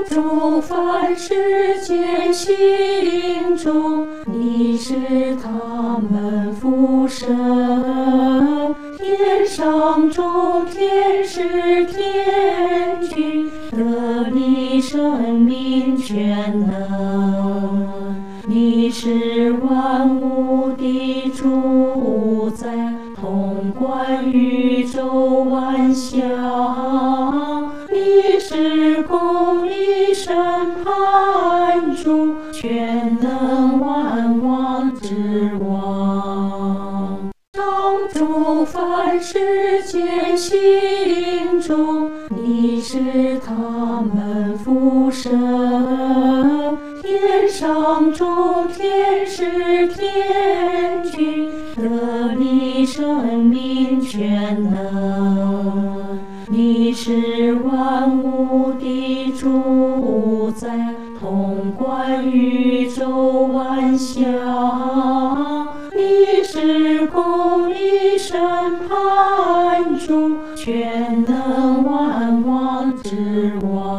主凡世间行中，你是他们福生。天上众天使天君，得你生命全能。你是万物的主宰，统管宇宙万象。你是公义审判主，全能万王之王。上主凡世间行中，你是他们福生。天上众天使天君，得你生命全能。你是万物的主宰，统管宇宙万象。你是公义审判主，全能万王之王。